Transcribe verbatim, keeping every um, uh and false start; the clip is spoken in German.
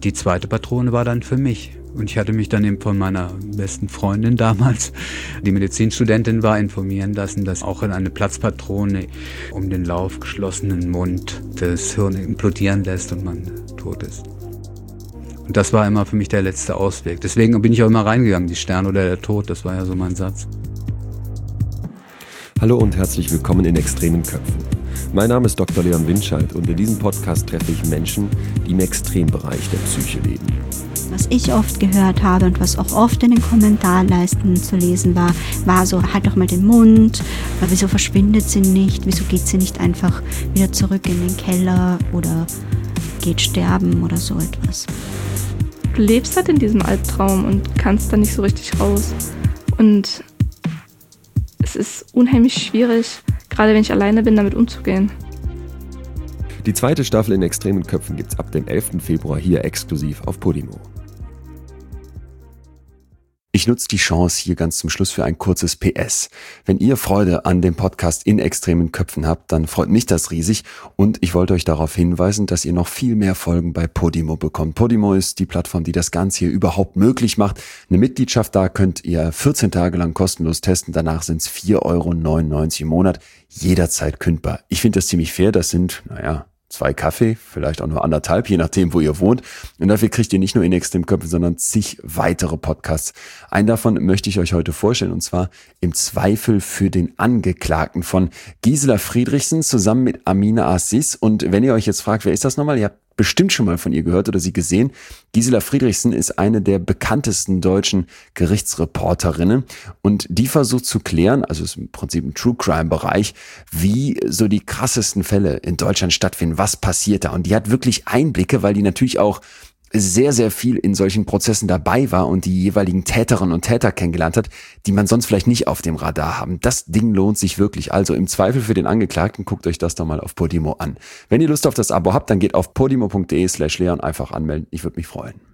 die zweite Patrone war dann für mich. Und ich hatte mich dann eben von meiner besten Freundin damals, die Medizinstudentin war, informieren lassen, dass auch eine Platzpatrone um den Lauf geschlossenen Mund das Hirn implodieren lässt und man tot ist. Und das war immer für mich der letzte Ausweg. Deswegen bin ich auch immer reingegangen, die Stern oder der Tod, das war ja so mein Satz. Hallo und herzlich willkommen in Extremen Köpfen. Mein Name ist Doktor Leon Winscheid und in diesem Podcast treffe ich Menschen, die im Extrembereich der Psyche leben. Was ich oft gehört habe und was auch oft in den Kommentarleisten zu lesen war, war so, halt doch mal den Mund, wieso verschwindet sie nicht, wieso geht sie nicht einfach wieder zurück in den Keller oder geht sterben oder so etwas. Du lebst halt in diesem Albtraum und kannst da nicht so richtig raus. Und es ist unheimlich schwierig, gerade wenn ich alleine bin, damit umzugehen. Die zweite Staffel in Extremen Köpfen gibt's ab dem elften Februar hier exklusiv auf Podimo. Ich nutze die Chance hier ganz zum Schluss für ein kurzes P S. Wenn ihr Freude an dem Podcast in Extremen Köpfen habt, dann freut mich das riesig und ich wollte euch darauf hinweisen, dass ihr noch viel mehr Folgen bei Podimo bekommt. Podimo ist die Plattform, die das Ganze hier überhaupt möglich macht. Eine Mitgliedschaft, da könnt ihr vierzehn Tage lang kostenlos testen, danach sind es vier Euro neunundneunzig im Monat, jederzeit kündbar. Ich finde das ziemlich fair, das sind, naja, zwei Kaffee, vielleicht auch nur anderthalb, je nachdem, wo ihr wohnt. Und dafür kriegt ihr nicht nur in Extremen Köpfen, sondern zig weitere Podcasts. Einen davon möchte ich euch heute vorstellen, und zwar Im Zweifel für den Angeklagten von Gisela Friedrichsen zusammen mit Amina Aziz. Und wenn ihr euch jetzt fragt, wer ist das nochmal? Ihr habt bestimmt schon mal von ihr gehört oder sie gesehen. Gisela Friedrichsen ist eine der bekanntesten deutschen Gerichtsreporterinnen und die versucht zu klären, also ist im Prinzip im True-Crime-Bereich, wie so die krassesten Fälle in Deutschland stattfinden, was passiert da. Und die hat wirklich Einblicke, weil die natürlich auch sehr, sehr viel in solchen Prozessen dabei war und die jeweiligen Täterinnen und Täter kennengelernt hat, die man sonst vielleicht nicht auf dem Radar haben. Das Ding lohnt sich wirklich. Also im Zweifel für den Angeklagten, guckt euch das doch mal auf Podimo an. Wenn ihr Lust auf das Abo habt, dann geht auf podimo punkt de slash leon einfach anmelden. Ich würde mich freuen.